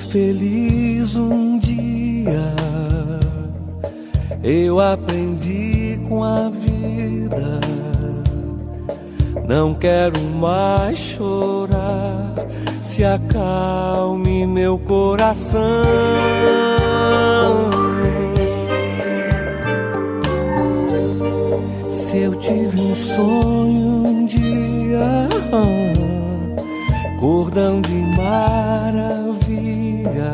feliz um dia. Eu aprendi com a vida. Não quero mais chorar. Se acalme meu coração. Se eu tive um sonho um dia, cordão de maravilhas,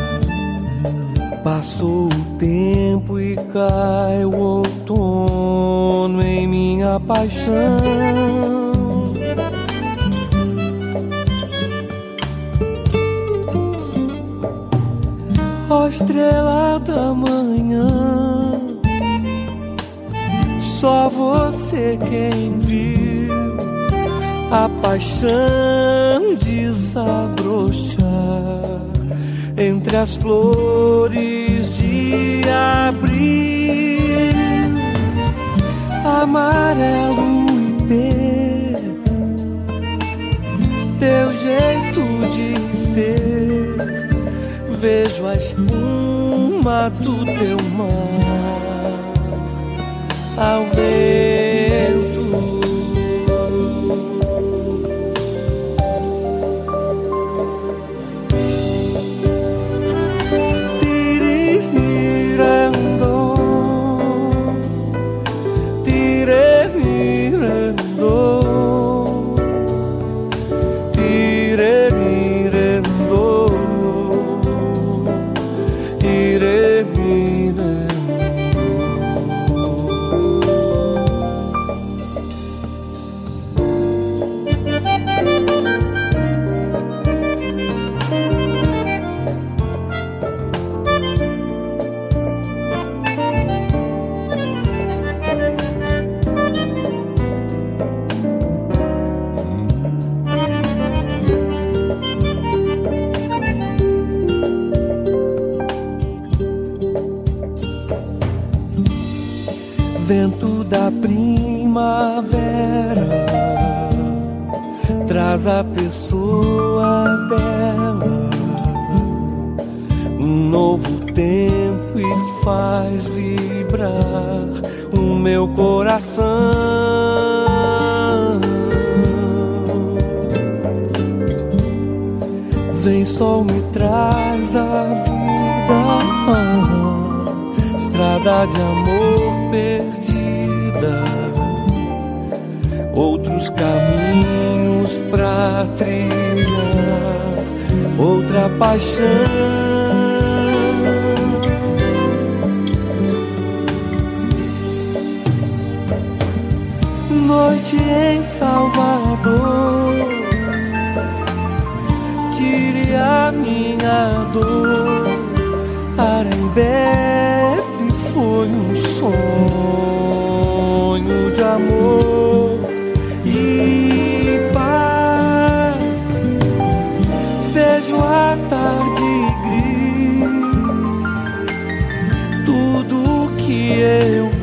passou o tempo e cai o outono em minha paixão. Ó estrela da manhã, só você quem viu a paixão desabrochar entre as flores de abril. Amarelo ipê, teu jeito de ser, vejo a espuma do teu mar ao vento. Vento da primavera traz a pessoa dela, um novo tempo e faz vibrar o meu coração. Vem sol, me traz a vida, estrada de amor perdida, outros caminhos pra trilhar, outra paixão. Noite em Salvador, tire a minha dor. Arembepe foi um sonho de amor e paz. Vejo a tarde gris, tudo que eu